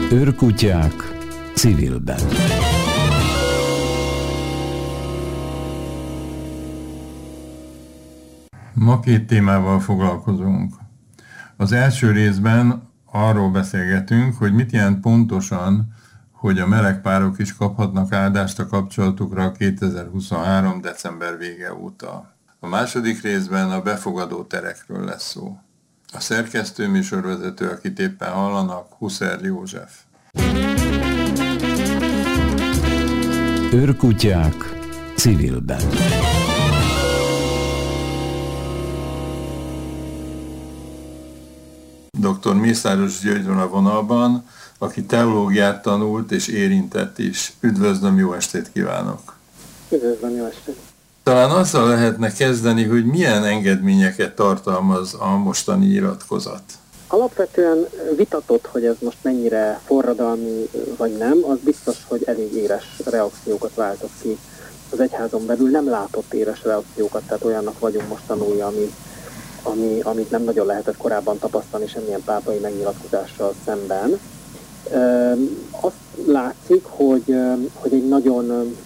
Őrkutyák civilben. Ma két témával foglalkozunk. Az első részben arról beszélgetünk, hogy mit jelent pontosan, hogy a meleg párok is kaphatnak áldást a kapcsolatukra 2023. december vége óta. A második részben a befogadó terekről lesz szó. A szerkesztő műsorvezető, akit éppen hallanak, Huszer József. Őrkutyák civilben. Dr. Mészáros György van a vonalban, aki teológiát tanult és érintett is. Üdvözlöm, jó estét kívánok! Üdvözlöm, jó estét! Talán azzal lehetne kezdeni, hogy milyen engedményeket tartalmaz a mostani iratkozat. Alapvetően vitatott, hogy ez most mennyire forradalmi vagy nem, az biztos, hogy elég éres reakciókat váltott ki az egyházon belül. Nem látott éres reakciókat, tehát olyannak vagyunk most tanulja, amit nem nagyon lehetett korábban tapasztalni semmilyen pápai megnyilatkozással szemben. Azt látszik, hogy egy nagyon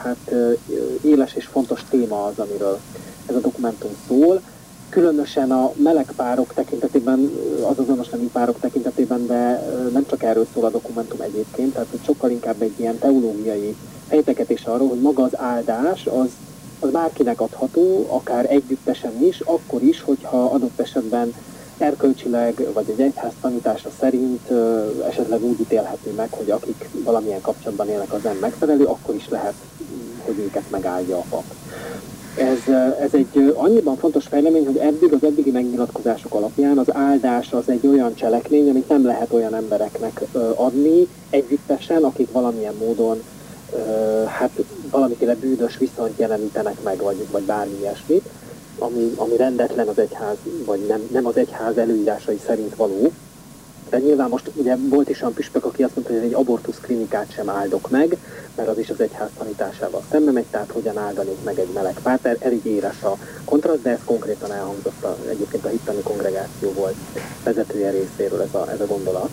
éles és fontos téma az, amiről ez a dokumentum szól. Különösen a meleg párok tekintetében, az azonos nemű párok tekintetében, de nem csak erről szól a dokumentum egyébként, tehát sokkal inkább egy ilyen teológiai fejtegetés arról, hogy maga az áldás az bárkinek adható, akár együttesen is, akkor is, hogyha adott esetben erkölcsileg, vagy egy egyház tanítása szerint esetleg úgy ítélhető meg, hogy akik valamilyen kapcsolatban élnek, az nem megfelelő, akkor is lehet, hogy őket megáldja a pap. Ez egy annyiban fontos fejlemény, hogy az eddigi megnyilatkozások alapján az áldás az egy olyan cselekmény, amit nem lehet olyan embereknek adni együttesen, akik valamilyen módon valamiféle bűnös viszonyt jelenítenek meg, vagy bármi ilyesmit, ami rendetlen az egyház, vagy nem az egyház előírásai szerint való. De nyilván most ugye volt is olyan püspök, aki azt mondta, hogy egy abortusz klinikát sem áldok meg, mert az is az egyház tanításával szembe megy, tehát hogyan áldanék meg egy meleg párt. Elég éres a kontraszt, de ez konkrétan elhangzott, egyébként a hittani kongregáció volt vezetője részéről ez a gondolat.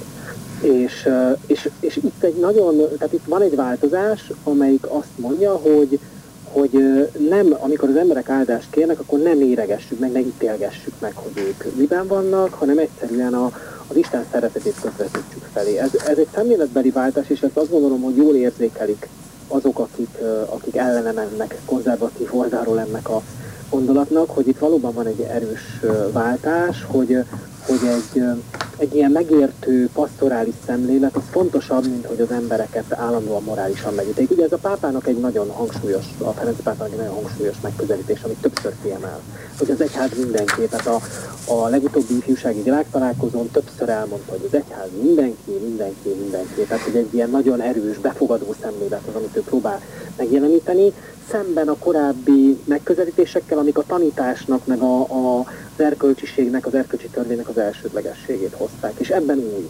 És itt tehát itt van egy változás, amelyik azt mondja, hogy nem, amikor az emberek áldást kérnek, akkor nem éregessük meg, ne ítélgessük meg, hogy ők miben vannak, hanem egyszerűen az Isten szeretetét közvetítsük felé. Ez egy szemléletbeli váltás, és ezt azt gondolom, hogy jól érzékelik azok, akik ellene mennek konzervatív oldalról ennek a gondolatnak, hogy itt valóban van egy erős váltás, hogy egy ilyen megértő, pastorális szemlélet, az fontosabb, mint hogy az embereket állandóan morálisan megítéljék. Ugye ez a pápának egy nagyon hangsúlyos, a Ferenc pápának egy nagyon hangsúlyos megközelítés, amit többször kiemel. Hogy az egyház mindenki, tehát a legutóbbi ifjúsági világtalálkozón többször elmondta, hogy az egyház mindenki. Tehát, hogy egy ilyen nagyon erős, befogadó szemlélet az, amit ő próbál megjeleníteni, szemben a korábbi megközelítésekkel, amik a tanításnak, meg az erkölcsiségnek, az erkölcsi törvénynek az elsődlegességét hozták. És ebben új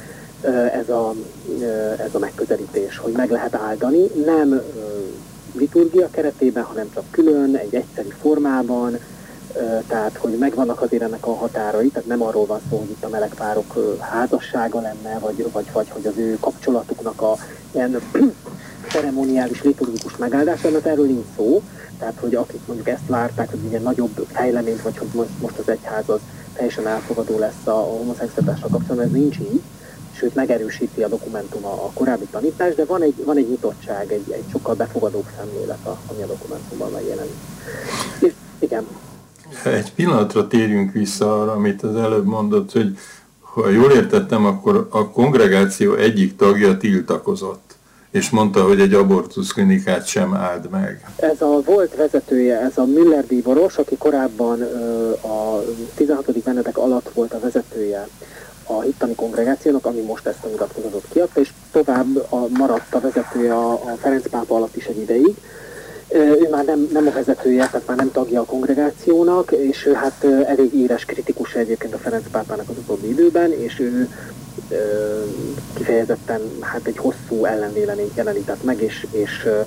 ez a megközelítés, hogy meg lehet áldani, nem liturgia keretében, hanem csak külön, egy egyszeri formában, tehát hogy megvannak azért ennek a határai, tehát nem arról van szó, hogy itt a meleg párok házassága lenne, vagy hogy az ő kapcsolatuknak a ilyen ceremoniális, liturgikus megáldása, mert erről nincs szó, tehát hogy akik mondjuk ezt várták, hogy ilyen nagyobb fejleményt, vagy hogy most az egyház az teljesen elfogadó lesz a homoszexualitással kapcsolatban, ez nincs így, sőt megerősíti a dokumentum a korábbi tanítást, de van egy nyitottság, egy sokkal befogadóbb szemlélet, ami a dokumentumban megjelenik. És igen. Egy pillanatra térjünk vissza arra, amit az előbb mondott, hogy ha jól értettem, akkor a kongregáció egyik tagja tiltakozott, és mondta, hogy egy abortusz klinikát sem áld meg. Ez a volt vezetője, ez a Müller bíboros, aki korábban a 16. Benedek alatt volt a vezetője a hittani kongregációnak, ami most ezt a nyilatkozatot kiadta, és tovább maradt a vezetője a Ferenc pápa alatt is egy ideig. Ő már nem a vezetője, tehát már nem tagja a kongregációnak, és ő hát elég éres kritikus egyébként a Ferenc pápának az utóbbi időben, és ő kifejezetten egy hosszú ellenvéleményt jelenített meg, és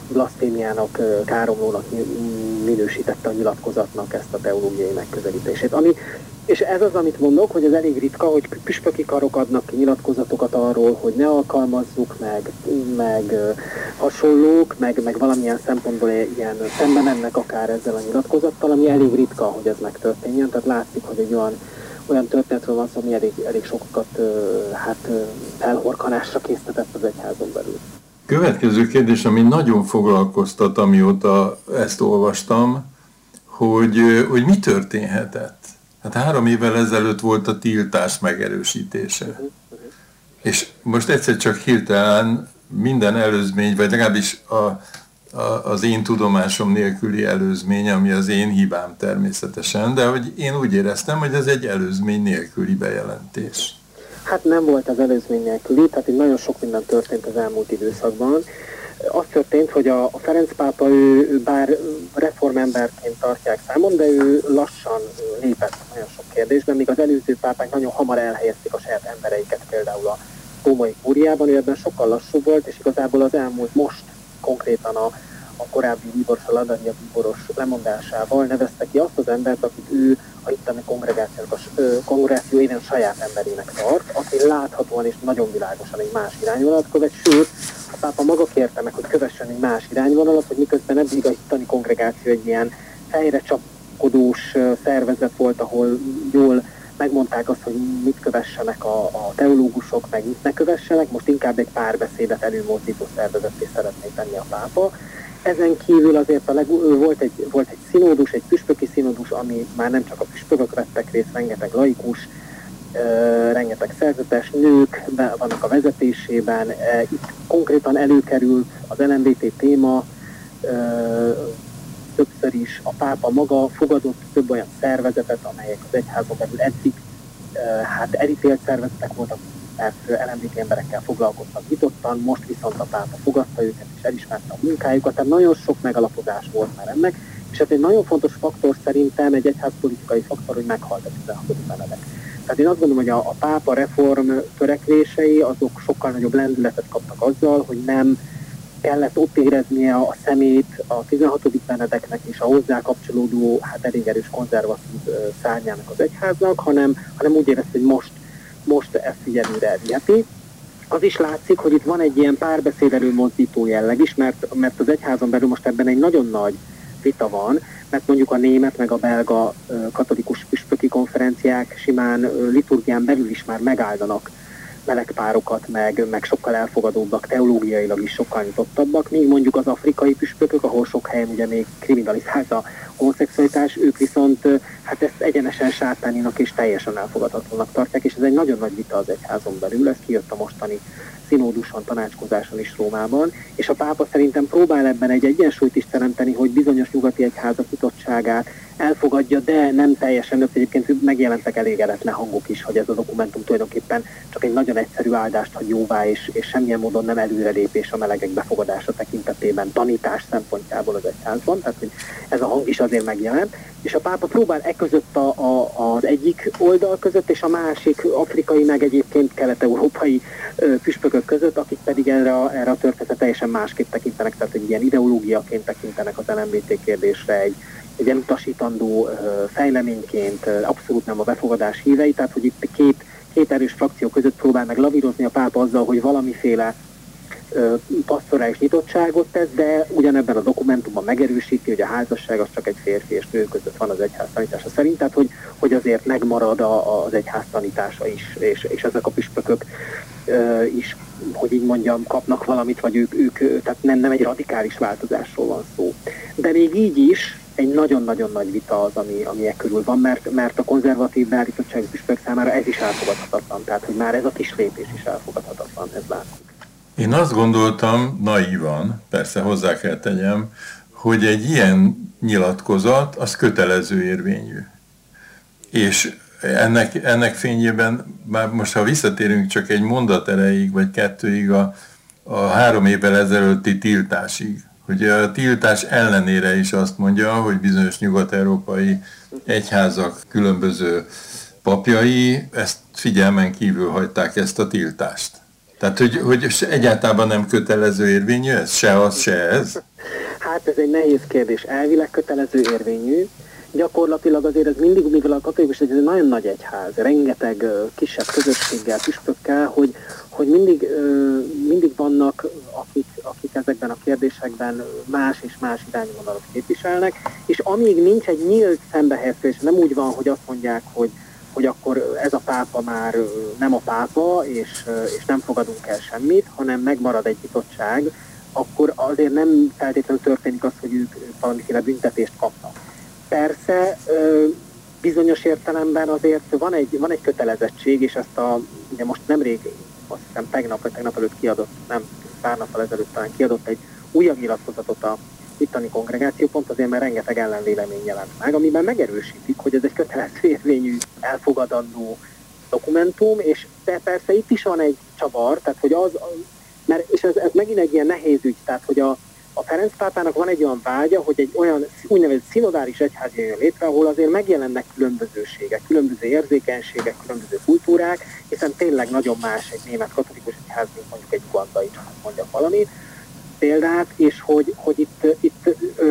blaszfémiának, káromlónak minősítette a nyilatkozatnak ezt a teológiai megközelítését. És ez az, amit mondok, hogy ez elég ritka, hogy püspöki karok adnak ki nyilatkozatokat arról, hogy ne alkalmazzuk, meg hasonlók, meg valamilyen szempontból ilyen szembe mennek akár ezzel a nyilatkozattal, ami elég ritka, hogy ez megtörténjen. Tehát látszik, hogy egy olyan történetről van szó, ami elég sokakat felhorkanásra késztetett az egyházon belül. Következő kérdés, ami nagyon foglalkoztat, amióta ezt olvastam, hogy mi történhetett. Hát 3 évvel ezelőtt volt a tiltás megerősítése. És most egyszer csak hirtelen minden előzmény, vagy legalábbis az én tudomásom nélküli előzmény, ami az én hibám természetesen, de hogy én úgy éreztem, hogy ez egy előzmény nélküli bejelentés. Hát nem volt az előzmény nélküli, tehát így nagyon sok minden történt az elmúlt időszakban. Az történt, hogy a Ferenc pápa, ő bár reformemberként tartják számon, de ő lassan lépett nagyon sok kérdésben, míg az előző pápák nagyon hamar elhelyezték a saját embereiket, például a római kúriában, ő ebben sokkal lassú volt, és igazából az elmúlt most konkrétan a korábbi bíboros, a Ladania bíboros lemondásával nevezte ki azt az embert, akit ő a itteni kongregáció éven saját emberének tart, aki láthatóan és nagyon világosan egy más irányvonalat követ, sőt, a pápa maga kérte meg, hogy kövessen egy más irányvonalat, hogy miközben eddig a itteni kongregáció egy ilyen helyre csapkodós szervezet volt, ahol jól megmondták azt, hogy mit kövessenek a teológusok, meg mit ne kövessenek, most inkább egy párbeszédet előmozdító szervezetté szeretné tenni a pápa. Ezen kívül azért volt egy színódus, egy püspöki színódus, ami már nem csak a püspökök vettek részt, rengeteg laikus, rengeteg szerzetes, nők vannak a vezetésében. Itt konkrétan előkerült az LMBT téma, többször is a pápa maga fogadott több olyan szervezetet, amelyek az egyházon belül eddig elítélt szervezetek voltak, mert LMBT emberekkel foglalkoztak nyitottan, most viszont a pápa fogadta őket és elismerte a munkájukat, tehát nagyon sok megalapozás volt már ennek, és ez egy nagyon fontos faktor szerintem, egy egyházpolitikai faktor, hogy meghalt a 16. Benedek. Tehát én azt gondolom, hogy a pápa reform törekvései azok sokkal nagyobb lendületet kaptak azzal, hogy nem kellett ott éreznie a szemét a 16. Benedeknek és a hozzá kapcsolódó, elég erős konzervatív szárnyának az egyháznak, hanem úgy érezte, hogy most ezt figyelőre viheti. Az is látszik, hogy itt van egy ilyen párbeszéd előmozdító jelleg is, mert az egyházon belül most ebben egy nagyon nagy vita van, mert mondjuk a német meg a belga katolikus püspöki konferenciák simán liturgián belül is már megáldanak melegpárokat, meg sokkal elfogadóbbak, teológiailag is sokkal nyitottabbak, míg mondjuk az afrikai püspökök, ahol sok helyen ugye még kriminalizált a homoszexualitás, ők viszont ezt egyenesen sátáninak és teljesen elfogadhatónak tartják, és ez egy nagyon nagy vita az egyházon belül, ez kijött a mostani szinóduson, tanácskozáson is Rómában, és a pápa szerintem próbál ebben egy egyensúlyt is teremteni, hogy bizonyos nyugati egyházak nyitottságát elfogadja, de nem teljesen, de egyébként megjelentek elégedetlen hangok is, hogy ez a dokumentum tulajdonképpen csak egy nagyon egyszerű áldást hagy jóvá, és semmilyen módon nem előrelépés a melegek befogadása tekintetében, tanítás szempontjából az egyházban, tehát hogy ez a hang is azért megjelent, és a pápa próbál között az egyik oldal között, és a másik afrikai, meg egyébként kelet-európai püspökök között, akik pedig erre a történetre teljesen másképp tekintenek, tehát egy ilyen ideológiaként tekintenek az LMBT kérdésre, egy elutasítandó fejleményként, abszolút nem a befogadás hívei, tehát hogy itt két erős frakció között próbál meg lavírozni a pápa azzal, hogy valamiféle pastorális nyitottságot tesz, de ugyanebben a dokumentumban megerősíti, hogy a házasság az csak egy férfi és nő között van az egyház tanítása szerint, tehát hogy azért megmarad az egyház tanítása is, és ezek a püspökök is, hogy így mondjam, kapnak valamit, vagy ők tehát nem egy radikális változásról van szó. De még így is egy nagyon-nagyon nagy vita az, ami körül van, mert a konzervatív beállítottságú püspök számára ez is elfogadhatatlan, tehát hogy már ez a kis lépés is elfogadhatatlan, ez látszik. Én azt gondoltam, naívan, persze hozzá kell tegyem, hogy egy ilyen nyilatkozat az kötelező érvényű. És ennek fényében, már most ha visszatérünk csak egy mondat erejéig, vagy 2-ig a 3 évvel ezelőtti tiltásig, hogy a tiltás ellenére is azt mondja, hogy bizonyos nyugat-európai egyházak különböző papjai ezt figyelmen kívül hagyták ezt a tiltást. Tehát, hogy egyáltalán nem kötelező érvényű ez? Se az, se ez? Hát ez egy nehéz kérdés. Elvileg kötelező érvényű. Gyakorlatilag azért ez mindig, mivel a katolikus ez egy nagyon nagy egyház, rengeteg kisebb közösséggel, püspökkel, hogy mindig vannak, akik ezekben a kérdésekben más és más irányvonalat képviselnek, és amíg nincs egy nyílt szembehelyezés, nem úgy van, hogy azt mondják, hogy akkor ez a pápa már nem a pápa, és nem fogadunk el semmit, hanem megmarad egy nyitottság, akkor azért nem feltétlenül történik az, hogy ők valamiféle büntetést kapnak. Persze, bizonyos értelemben azért van egy kötelezettség, és ezt ugye most nemrég, azt hiszem tegnap előtt kiadott, nem pár nappal ezelőtt talán kiadott egy újabb nyilatkozatot a itteni kongregáció, pont azért, mert rengeteg ellenvélemény jelent meg, amiben megerősítik, hogy ez egy kötelező érvényű, elfogadandó dokumentum, és persze itt is van egy csavar, tehát hogy és ez megint egy ilyen nehéz ügy, tehát hogy a Ferenc pápának van egy olyan vágya, hogy egy olyan úgynevezett szinodális egyház jön létre, ahol azért megjelennek különbözőségek, különböző érzékenységek, különböző kultúrák, hiszen tényleg nagyon más egy német katolikus egyház, mint mondjuk egy ugandai, csak mondjak valamit, példát, és hogy itt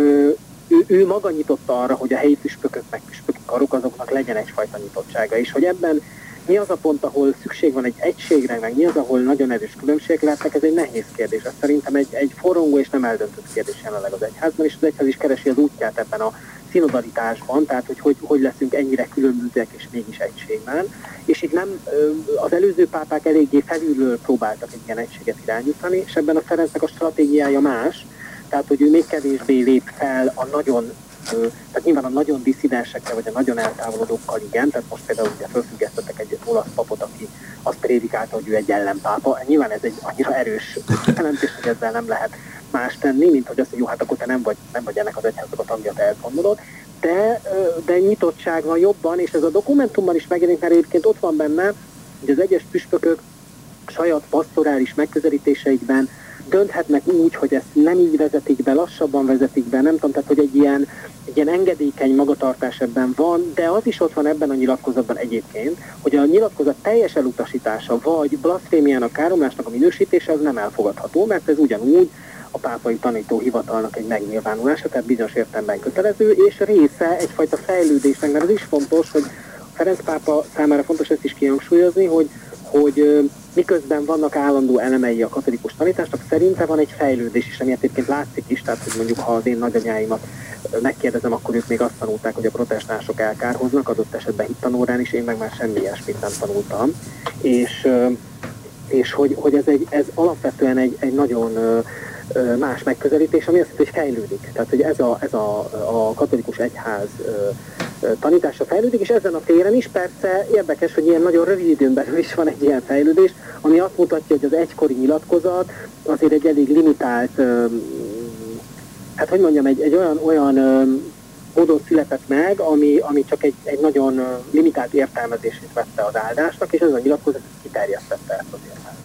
ő maga nyitotta arra, hogy a helyi püspökök meg püspöki karok azoknak legyen egyfajta nyitottsága, és hogy ebben mi az a pont, ahol szükség van egy egységre, meg mi az, ahol nagyon erős különbségek lehetnek, ez egy nehéz kérdés. Ez szerintem egy forrongó és nem eldöntött kérdés jelenleg az egyházban, és az egyház is keresi az útját ebben a szinodalitásban, tehát hogy leszünk ennyire különbözőek és mégis egységben. És itt nem, az előző pápák eléggé felülről próbáltak egy ilyen egységet irányítani, és ebben a Ferencnek a stratégiája más, tehát hogy ő még kevésbé lép fel a nagyon, tehát nyilván a nagyon disszidensekre, vagy a nagyon eltávolodókkal igen, tehát most például ugye felfüggesztettek egy olasz papot, aki azt prédikálta, hogy ő egy ellenpápa. Nyilván ez egy annyira erős jelentés, hogy ezzel nem lehet más tenni, mint hogy azt, hogy jó, hát akkor te nem vagy ennek az egyháznak a tagja, te ezt gondolod. De nyitottság van jobban, és ez a dokumentumban is megjelenik, mert egyébként ott van benne, hogy az egyes püspökök saját pastorális megközelítéseikben dönthetnek úgy, hogy ezt nem így vezetik be, lassabban vezetik be, nem tudom, tehát hogy egy ilyen engedékeny magatartás ebben van, de az is ott van ebben a nyilatkozatban egyébként, hogy a nyilatkozat teljes elutasítása, vagy blaszfémiának, káromlásnak a minősítése az nem elfogadható, mert ez ugyanúgy a pápai tanítóhivatalnak egy megnyilvánulása, tehát bizonyos értelemben kötelező, és része egyfajta fejlődésnek, mert az is fontos, hogy Ferenc pápa számára fontos ezt is kihangsúlyozni, hogy miközben vannak állandó elemei a katolikus tanításnak, szerinte van egy fejlődés is, ami egyébként látszik is, tehát hogy mondjuk ha az én nagyanyáimat megkérdezem, akkor ők még azt tanulták, hogy a protestánsok elkárhoznak, adott esetben hittanórán is, én meg már semmi ilyesmit nem tanultam. És hogy ez alapvetően egy nagyon más megközelítés, ami azt jelenti, hogy fejlődik. Tehát, hogy ez a katolikus egyház tanítása fejlődik, és ezen a téren is persze érdekes, hogy ilyen nagyon rövid időn belül is van egy ilyen fejlődés, ami azt mutatja, hogy az egykori nyilatkozat azért egy elég limitált, hát hogy mondjam, egy olyan módon született meg, ami csak egy nagyon limitált értelmezését vette az áldásnak, és ez a nyilatkozat kiterjesztette ezt az értelmet.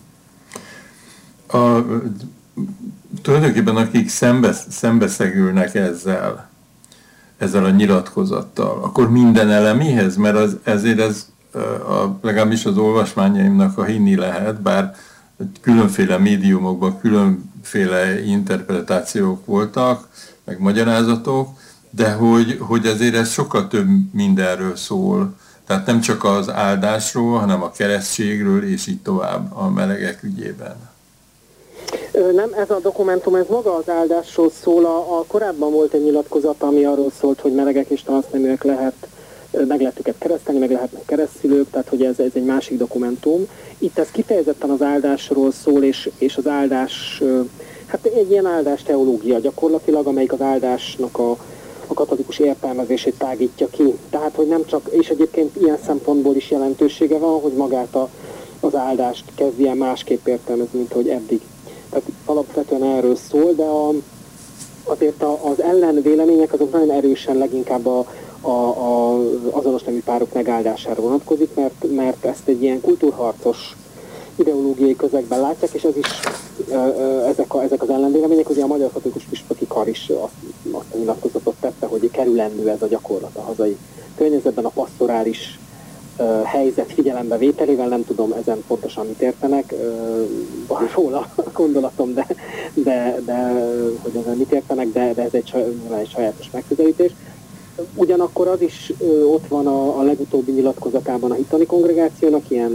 Tulajdonképpen akik szembeszegülnek ezzel a nyilatkozattal, akkor minden elemihez, mert ezért legalábbis az olvasmányaimnak a hinni lehet, bár különféle médiumokban különféle interpretációk voltak, meg magyarázatok, de hogy azért ez sokkal több mindenről szól. Tehát nem csak az áldásról, hanem a keresztségről, és így tovább a melegek ügyében. Nem, ez a dokumentum, ez maga az áldásról szól. A korábban volt egy nyilatkozat, ami arról szólt, hogy melegek és transzneműek meg lehet őket keresztelni, meg lehetnek keresztszülők, tehát hogy ez egy másik dokumentum. Itt ez kifejezetten az áldásról szól, és az áldás, hát egy ilyen áldás teológia gyakorlatilag, amelyik az áldásnak a katolikus értelmezését tágítja ki. Tehát, hogy nem csak, és egyébként ilyen szempontból is jelentősége van, hogy magát az áldást kezd ilyen másképp értelmezni, mint hogy eddig. Tehát alapvetően erről szól, de azért az ellenvélemények azok nagyon erősen leginkább az azonos nemű párok megáldására vonatkozik, mert ezt egy ilyen kultúrharcos ideológiai közegben látják, és ez is, ezek az ellenvélemények, ugye a Magyar Katolikus Püspöki Kar is azt a nyilatkozatot tette, hogy kerülendő ez a gyakorlat a hazai környezetben, a pastorális helyzet figyelembevételével, nem tudom ezen pontosan mit értenek, van róla a gondolatom, de hogy ezen mit értenek, de ez egy sajátos megközelítés. Ugyanakkor az is ott van a legutóbbi nyilatkozatában a hittani kongregációnak, ilyen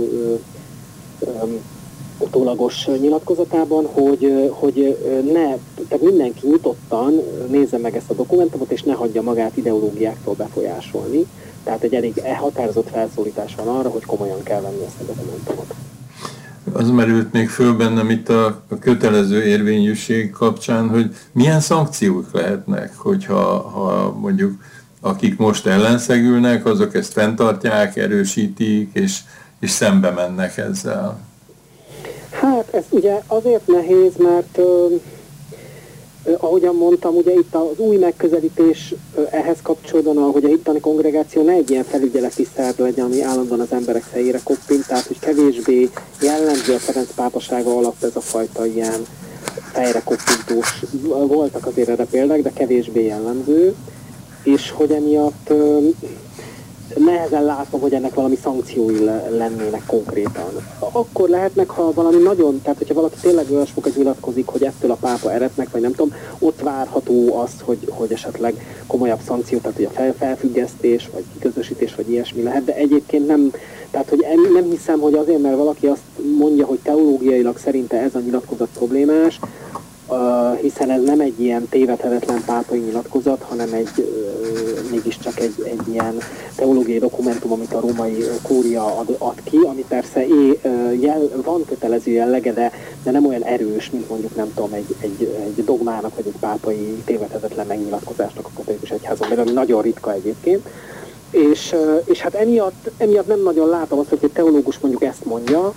utólagos nyilatkozatában, hogy tehát mindenki nyitottan nézze meg ezt a dokumentumot, és ne hagyja magát ideológiáktól befolyásolni. Tehát egy elég határozott felszólítás van arra, hogy komolyan kell venni ezt a dokumentumot. Az merült még föl bennem itt a kötelező érvényűség kapcsán, hogy milyen szankciók lehetnek, hogyha mondjuk akik most ellenszegülnek, azok ezt fenntartják, erősítik, és szembe mennek ezzel. Hát ez ugye azért nehéz, mert ahogyan mondtam, ugye itt az új megközelítés ehhez kapcsolódóan, hogy a hittani kongregáció ne egy ilyen felügyeleti szerv legyen, ami állandóan az emberek fejére koppint, tehát hogy kevésbé jellemző a Ferenc pápasága alatt ez a fajta ilyen fejre koppintós, voltak azért erre példák, de kevésbé jellemző, és hogy emiatt nehezen látom, hogy ennek valami szankciói lennének konkrétan. Akkor lehetnek, ha valami nagyon, tehát hogyha valaki tényleg olyasmokat nyilatkozik, hogy ettől a pápa erednek, vagy nem tudom, ott várható az, hogy esetleg komolyabb szankció, tehát hogy a felfüggesztés, vagy kiközösítés, vagy ilyesmi lehet, de egyébként nem, tehát hogy nem hiszem, hogy azért, mert valaki azt mondja, hogy teológiailag szerinte ez a nyilatkozat problémás, hiszen ez nem egy ilyen tévedhetetlen pápai nyilatkozat, hanem mégiscsak egy ilyen teológiai dokumentum, amit a római kúria ad ki, ami persze van kötelező jellege, de nem olyan erős, mint mondjuk nem tudom, egy dogmának, vagy egy pápai tévedhetetlen megnyilatkozásnak a katolikus egyházon, mert ami nagyon ritka egyébként. És hát emiatt nem nagyon látom azt, hogy egy teológus mondjuk ezt mondja,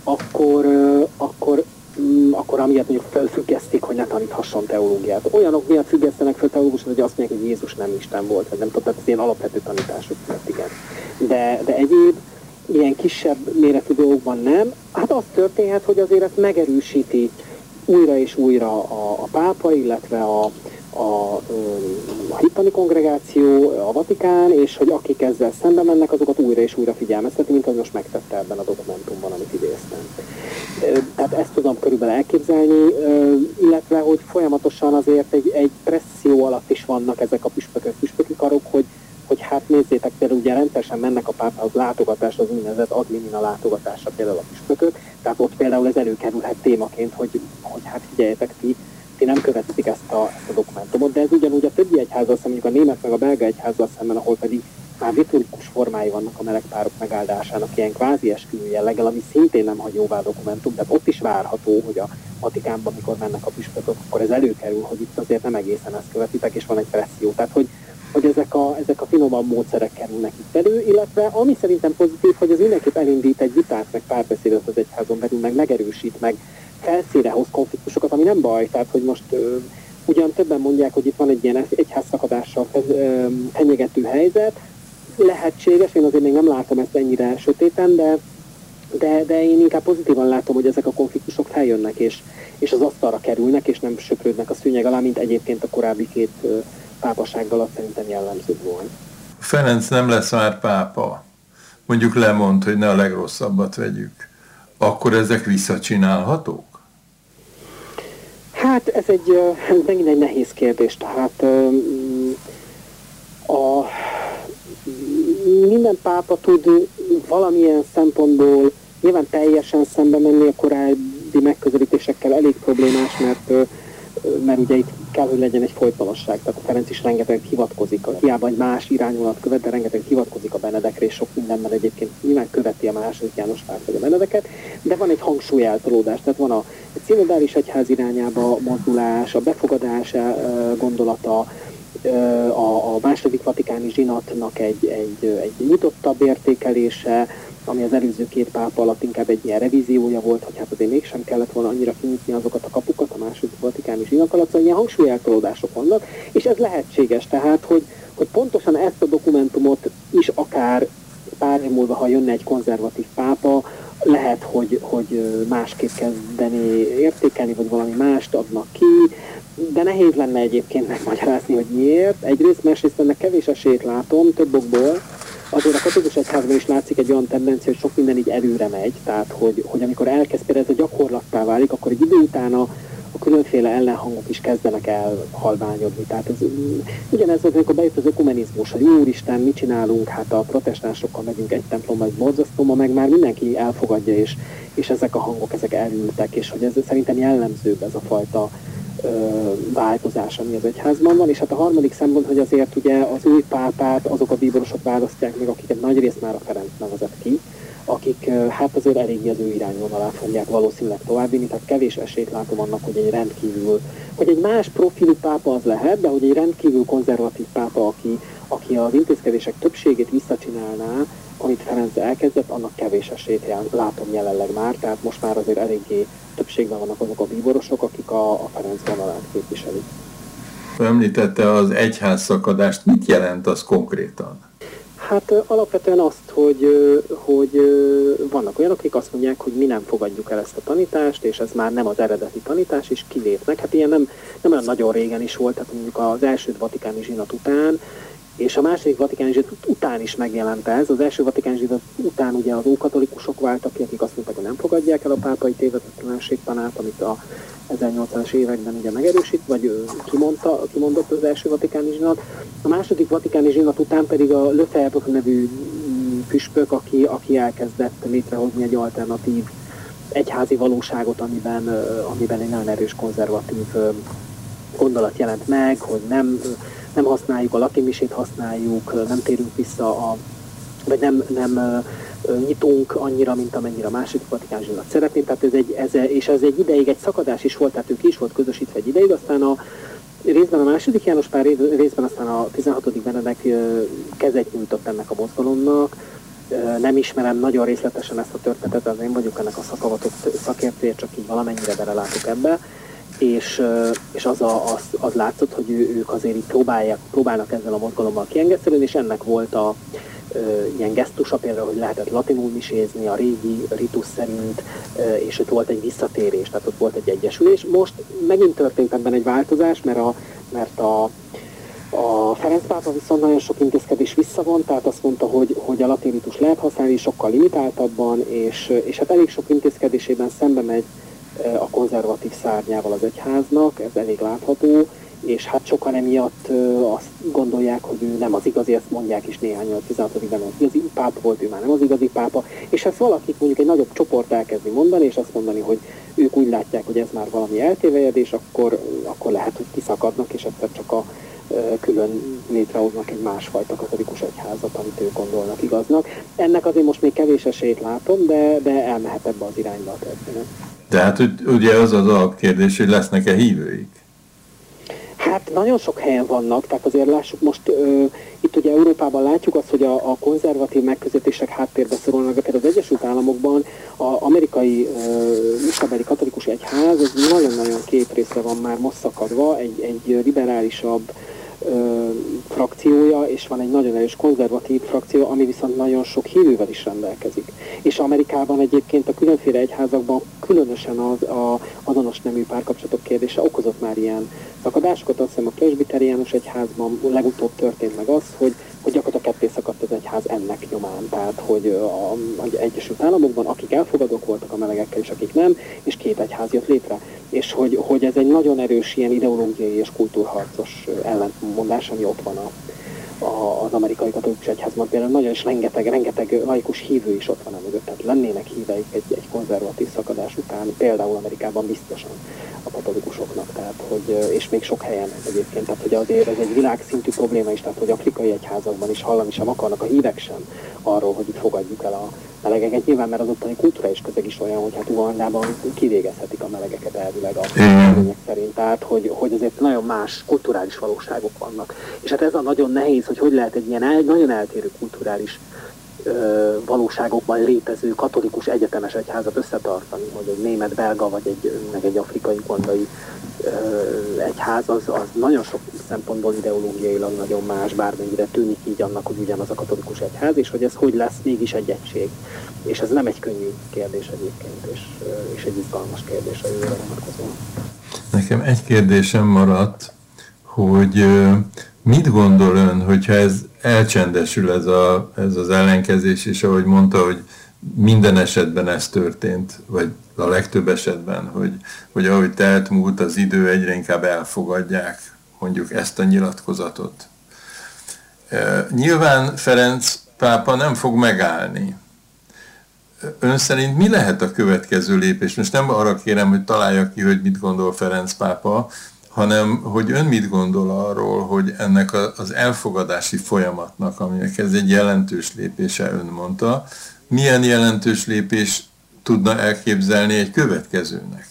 akkor amiatt mondjuk felfüggesztik, hogy ne taníthasson teológiát. Olyanok miatt függesztenek fel teológusot, hogy azt mondják, hogy Jézus nem Isten volt, vagy nem tudom, tehát ez ilyen alapvető tanítások miatt, igen. De egyéb ilyen kisebb méretű dolgokban nem. Hát az történhet, hogy azért ezt megerősíti újra és újra a pápa, illetve a hittani kongregáció, a Vatikán, és hogy akik ezzel szembe mennek, azokat újra és újra figyelmezteti, mint ahogy most megtette ebben a dokumentumban, amit idéztem. Tehát ezt tudom körülbelül elképzelni, illetve hogy folyamatosan azért egy presszió alatt is vannak ezek a püspöki karok, hogy hát nézzétek, például ugye rendszeresen mennek a pápához látogatásra, az úgynevezett ad limina látogatásra például a püspökök, tehát ott például ez előkerülhet témaként, hogy hát figyeljetek, ti nem követitek ezt a dokumentumot, de ez ugyanúgy a többi egyházzal szemben, mondjuk a német meg a belga egyházzal szemben, ahol pedig már liturgikus formái vannak a melegpárok megáldásának, ilyen kvázi esküvő jelleggel, ami szintén nem hagy jóvá dokumentum, tehát ott is várható, hogy a Vatikánban, amikor mennek a püspökök, akkor ez előkerül, hogy itt azért nem egészen ezt követitek, és van egy presszió. Tehát, hogy ezek a finomabb módszerek kerülnek itt elő, illetve ami szerintem pozitív, hogy ez mindenképp elindít egy vitát, meg párbeszédet az egyházon belül, meg megerősít, meg felszínre hoz konfliktusokat, ami nem baj, tehát hogy most ugyan többen mondják, hogy itt van egy ilyen egyházszakadással fenyegető helyzet, lehetséges, én azért még nem látom ezt ennyire sötéten, de én inkább pozitívan látom, hogy ezek a konfliktusok feljönnek, és az asztalra kerülnek, és nem söprődnek a szőnyeg alá, mint egyébként a korábbi két pápaság alatt szerintem jellemző volt. Ferenc nem lesz már pápa, mondjuk lemond, hogy ne a legrosszabbat vegyük, akkor ezek visszacsinálhatók? Hát ez megint egy nehéz kérdés, tehát minden pápa tud valamilyen szempontból nyilván teljesen szembe menni a korábbi megközelítésekkel, elég problémás, mert ugye itt kell, hogy legyen egy folytonosság, tehát a Ferenc is rengeteg hivatkozik, hiába egy más irányvonalat követ, de rengeteg hivatkozik a Benedekre, és sok mindenben egyébként nyilván követi a második János Párt vagy a Benedeket, de van egy hangsúlyeltolódás, tehát van egy szinodális egyház irányába mozdulás, a befogadás gondolata, a második vatikáni zsinatnak egy nyitottabb értékelése, ami az előző két pápa alatt inkább egy ilyen revíziója volt, hogy hát azért mégsem kellett volna annyira kinyitni azokat a kapukat a második vatikáni zsinat alatt, szóval ilyen hangsúlyeltolódások vannak, és ez lehetséges, tehát, hogy pontosan ezt a dokumentumot is akár pár év múlva, ha jönne egy konzervatív pápa, lehet, hogy másképp kezdeni értékelni, vagy valami mást adnak ki, de nehéz lenne egyébként megmagyarázni, hogy miért. Egyrészt, másrészt ennek kevés esélyt látom, több okból. azért a katolikus egyházban is látszik egy olyan tendencia, hogy sok minden így előre megy, tehát hogy amikor elkezd például ez a gyakorlattá válik, akkor egy idő után a különféle ellenhangok is kezdenek el halványodni. Tehát ez, ugyanez volt, amikor bejött az ökumenizmus, hogy úristen, mit csinálunk, hát a protestánsokkal megyünk egy templomba, egy borzasztó, ma meg már mindenki elfogadja, és ezek a hangok, ezek elültek, és hogy ez szerintem jellemzőbb ez a fajta változás, ami az egyházban van, és hát a harmadik szempont, hogy azért ugye az új pápát azok a bíborosok választják meg, akiket nagyrészt már a Ferenc nevezett ki, akik hát azért eléggé az ő irányvonalán fogják valószínűleg továbbvinni, tehát kevés esélyt látom annak, hogy egy más profilú pápa az lehet, de hogy egy rendkívül konzervatív pápa, aki az intézkedések többségét visszacsinálná, amit Ferenc elkezdett, annak kevés esélyt látom jelenleg már, tehát most már azért eléggé többségben vannak azok a bíborosok, akik a Ferenc vonalát képviselik. Említette az egyház szakadást, mit jelent az konkrétan? Hát alapvetően azt, hogy vannak olyanok, akik azt mondják, hogy mi nem fogadjuk el ezt a tanítást, és ez már nem az eredeti tanítás, és kilépnek. Hát ilyen nem olyan nagyon régen is volt, tehát mondjuk az első vatikáni zsinat után, és a második vatikáni zsinat után is megjelent ez. Az első vatikáni zsinat után ugye az ókatolikusok váltak ki, akik azt mondták, hogy nem fogadják el a pápai tévedetlenségtanát, amit a 1800-as években ugye megerősít, vagy kimondott az első vatikáni zsinat. A második vatikáni zsinat után pedig a Lefebvre nevű püspök, aki elkezdett létrehozni egy alternatív egyházi valóságot, amiben egy nagyon erős konzervatív gondolat jelent meg, hogy nem használjuk a latinmisét, használjuk, nem térünk vissza vagy nem nyitunk annyira, mint amennyire a második vatikáni zsinat szeretném, tehát ez egy ideig egy szakadás is volt, tehát ő ki is volt közösítve egy ideig, aztán részben a második János Pál, részben aztán a 16. Benedek kezet nyújtott ennek a mozgalomnak. Nem ismerem nagyon részletesen ezt a történetet, az én vagyok ennek a szakavatott szakértője, csak így valamennyire belelátok ebbe, és az látszott, hogy ők azért így próbálnak ezzel a mozgalommal kiengesztelni, és ennek volt ilyen gesztusa, például, hogy lehetett latinul misézni a régi ritus szerint, és ott volt egy visszatérés, tehát ott volt egy egyesülés. Most megint történt ebben egy változás, mert a Ferenc pápa viszont nagyon sok intézkedés visszavont, tehát azt mondta, hogy a latin ritus lehet használni, sokkal limitáltabban, és hát elég sok intézkedésében szembe megy a konzervatív szárnyával az egyháznak, ez elég látható, és hát sokan emiatt azt gondolják, hogy ő nem az igazi, ezt mondják is néhányan, a 16-ben az igazi pápa volt, ő már nem az igazi pápa, és ezt valakik mondjuk egy nagyobb csoport elkezdi mondani, és azt mondani, hogy ők úgy látják, hogy ez már valami eltévejedés, akkor lehet, hogy kiszakadnak, és egyszer csak külön létrehoznak egy másfajta katolikus egyházat, amit ők gondolnak igaznak. Ennek azért most még kevés esélyt látom, de elmehet ebbe az irányba a történet. Tehát ugye az az alapkérdés, hogy lesznek-e hívőik? Hát nagyon sok helyen vannak, tehát azért lássuk most, itt ugye Európában látjuk azt, hogy a konzervatív megközelítések háttérbe szorulnak, például az Egyesült Államokban az amerikai istabeli katolikus egyház, ez nagyon-nagyon két részre van már most szakadva, egy liberálisabb frakciója, és van egy nagyon erős konzervatív frakció, ami viszont nagyon sok hívővel is rendelkezik. És Amerikában egyébként a különféle egyházakban különösen az azonos nemű párkapcsolatok kérdése okozott már ilyen szakadásokat. Azt hiszem a presbiteriánus egyházban legutóbb történt meg az, hogy gyakorlatilag ketté szakadt az egyház ennek nyomán. Tehát, hogy az Egyesült Államokban akik elfogadók voltak a melegekkel, és akik nem, és két egyház jött létre. És hogy ez egy nagyon erős ilyen ideológiai és kultúrharcos ellentmondás, ami ott van az amerikai katolikus egyházban. Például nagyon is rengeteg laikus hívő is ott van mögött, tehát lennének híveik egy konzervatív szakadás után, például Amerikában biztosan a katolikusoknak, tehát, és még sok helyen egyébként, tehát hogy azért ez egy világszintű probléma is, tehát hogy afrikai egyházakban is hallani sem akarnak a hívek sem arról, hogy itt fogadjuk el a melegeket. Nyilván, mert az ottani kulturális közeg is olyan, hogy hát Ugandában kivégezhetik a melegeket elvileg a törvények szerint, tehát hogy azért nagyon más kulturális valóságok vannak. És hát ez a nagyon nehéz, hogy lehet egy ilyen nagyon eltérő kulturális valóságokban létező katolikus egyetemes egyházat összetartani, hogy egy német-belga vagy egy afrikai-ugandai egyház, az nagyon sok szempontból ideológiailag nagyon más, bármennyire tűnik így annak, hogy ugyanaz a katolikus egyház, és hogy ez hogy lesz mégis egy egység. És ez nem egy könnyű kérdés egyébként, és egy izgalmas kérdés a jövőre vonatkozóan. Nekem egy kérdésem maradt, hogy Mit gondol ön, hogyha ez elcsendesül, ez az ellenkezés, és ahogy mondta, hogy minden esetben ez történt, vagy a legtöbb esetben, hogy ahogy telt múlt az idő, egyre inkább elfogadják mondjuk ezt a nyilatkozatot. Nyilván Ferenc pápa nem fog megállni. Ön szerint mi lehet a következő lépés? Most nem arra kérem, hogy találja ki, hogy mit gondol Ferenc pápa, hanem hogy ön mit gondol arról, hogy ennek az elfogadási folyamatnak, aminek ez egy jelentős lépése, ön mondta, milyen jelentős lépés tudna elképzelni egy következőnek?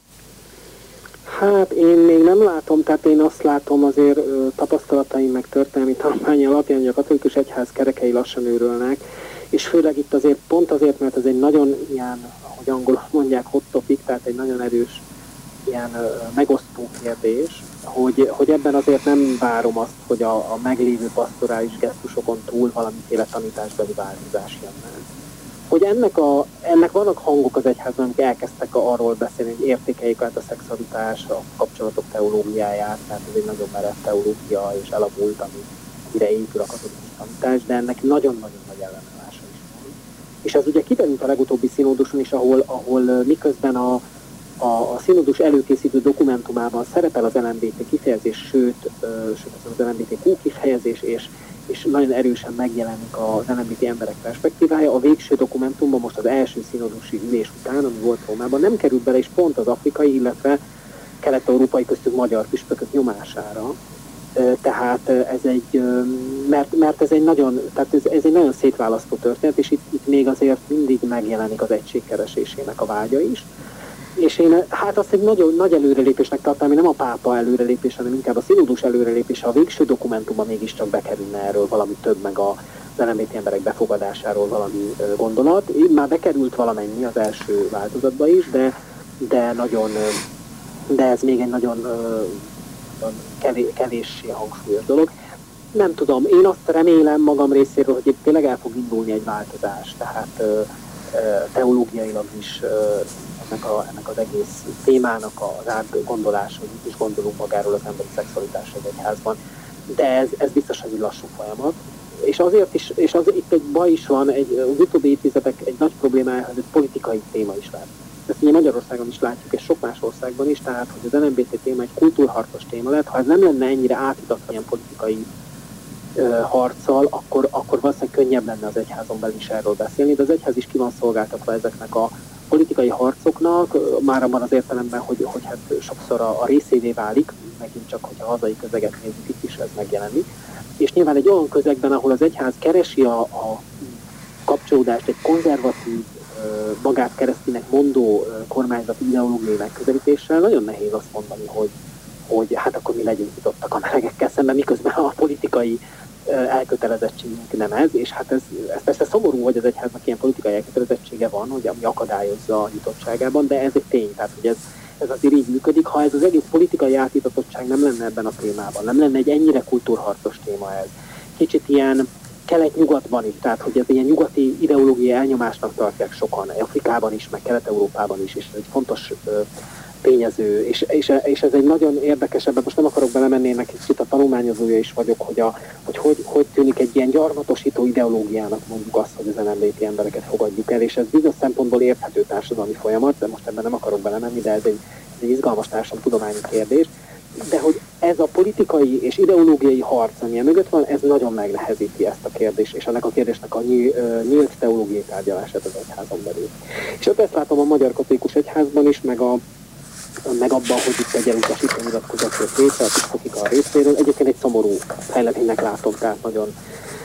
Hát én még nem látom, tehát én azt látom azért tapasztalataim meg történelmi tanulmány alapján, hogy a katolikus egyház kerekei lassan őrölnek, és főleg itt azért pont azért, mert ez egy nagyon ilyen, ahogy angolul mondják, hot topic, tehát egy nagyon erős ilyen megosztó kérdés, hogy ebben azért nem várom azt, hogy a meglévő pastorális gesztusokon túl valamiféle tanításbeli változás jönne. Hogy ennek vannak hangok az egyházban, amik elkezdtek arról beszélni, hogy értékeljék át a szexualitás, a kapcsolatok teológiáját, tehát ez egy nagyon merev teológia és elavult, amire épül a katolikus tanítás, de ennek nagyon-nagyon nagy ellenállása is van. És ez ugye kiderült a legutóbbi színóduson is, ahol miközben a színódus előkészítő dokumentumában szerepel az LMBT kifejezés, sőt az LMBTQ kifejezés, és nagyon erősen megjelenik az LMBT emberek perspektívája. A végső dokumentumban most az első színodusi ülés után, ami volt Rómában, nem került bele, és pont az afrikai, illetve kelet-európai köztük magyar püspökök nyomására. Tehát ez egy, mert ez egy nagyon, tehát ez egy nagyon szétválasztó történet, és itt még azért mindig megjelenik az egység keresésének a vágya is. És én hát azt egy nagyon nagy előrelépésnek tartom, ami nem a pápa előrelépés, hanem inkább a színódus előrelépése, a végső dokumentumban mégiscsak bekerülne erről valami több, meg az LMBT emberek befogadásáról valami gondolat. Már bekerült valamennyi az első változatba is, de ez még egy nagyon kevéssé hangsúlyos dolog. Nem tudom, én azt remélem magam részéről, hogy itt tényleg el fog indulni egy változás, tehát teológiailag is ennek az egész témának az átgondolása, hogy mit is gondolunk magáról az emberi szexualitásról az egyházban. De ez biztos egy lassú folyamat. És azért is, és itt egy baj is van, az utóbbi évtizedek egy nagy problémája, hogy ez politikai téma is lett. Ezt ugye Magyarországon is látjuk, és sok más országban is, tehát hogy az LMBT téma egy kultúrharcos téma lett. Ha ez nem lenne ennyire átítatva ilyen politikai harccal, akkor valószínűleg könnyebb lenne az egyházon belül is erről beszélni, de az egyház is ki van szolgáltatva ezeknek a politikai harcoknak, már abban az értelemben, hogy hát sokszor a részévé válik, megint csak, hogyha a hazai közeget nézzük, itt is ez megjelenik. És nyilván egy olyan közegben, ahol az egyház keresi a kapcsolódást egy konzervatív, magát keresztének mondó kormányzati ideológiai megközelítéssel, nagyon nehéz azt mondani, hogy hát akkor mi legyünk nyitottak a melegekkel szemben, miközben a politikai elkötelezettségünk nem ez, és hát ez persze szomorú, hogy az egyháznak ilyen politikai elkötelezettsége van, hogy ami akadályozza a nyitottságában, de ez egy tény, tehát hogy ez azért így működik. Ha ez az egész politikai átítatottság nem lenne ebben a témában, nem lenne egy ennyire kultúrharcos téma ez. Kicsit ilyen kelet-nyugatban is, tehát hogy ez ilyen nyugati ideológiai elnyomásnak tartják sokan, Afrikában is, meg Kelet-Európában is, és ez egy fontos tényező, és ez egy nagyon érdekes, ebben most nem akarok belemenni, én egy kicsit a tanulmányozója is vagyok, hogy tűnik egy ilyen gyarmatosító ideológiának mondjuk azt, hogy az LMBT embereket fogadjuk el, és ez bizonyos szempontból érthető társadalmi folyamat, de most ebben nem akarok belemenni, de ez egy izgalmas társadalomtudományi kérdés, de hogy ez a politikai és ideológiai harc, ami mögött van, ez nagyon megnehezíti ezt a kérdést, és ennek a kérdésnek a nyílt teológiai tárgyalását az egyházon belül. És ott ezt látom a Magyar Katolikus Egyházban is, meg abban, hogy itt egy elutasító nyilatkozat jött létre, a püspökika részéről. Egyébként egy szomorú fejleménynek látom, tehát nagyon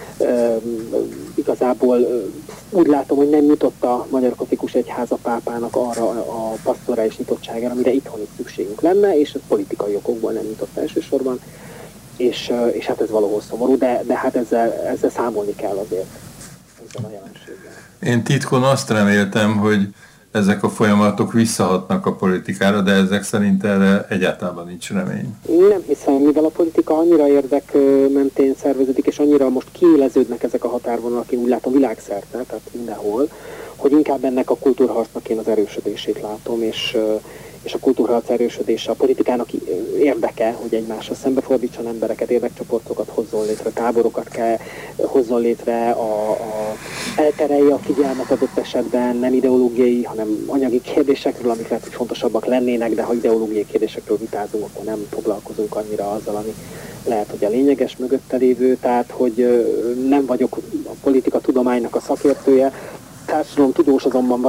igazából úgy látom, hogy nem nyitott a Magyar Katolikus Egyház a pápának arra a pastorális nyitottságára, amire itthon is szükségünk lenne, és ez politikai okokból nem nyitott elsősorban, és hát ez valahol szomorú, de hát ezzel számolni kell azért, ezzel a jelenséggel. Én titkon azt reméltem, hogy ezek a folyamatok visszahatnak a politikára, de ezek szerint erre egyáltalán nincs remény. Nem hiszem, mivel a politika annyira érdek mentén szerveződik, és annyira most kiéleződnek ezek a határvonalak, én úgy látom világszerte, tehát mindenhol, hogy inkább ennek a kultúrharcnak én az erősödését látom, és a kultúrharc erősödése a politikának érdeke, hogy egymással szembefordítson embereket, érdekcsoportokat hozzon létre, táborokat hozzon létre, elterelje a figyelmet adott esetben nem ideológiai, hanem anyagi kérdésekről, amik lehet, hogy fontosabbak lennének, de ha ideológiai kérdésekről vitázunk, akkor nem foglalkozunk annyira azzal, ami lehet, hogy a lényeges mögötte lévő, tehát hogy nem vagyok a politika tudománynak a szakértője, társadalomtudós azonban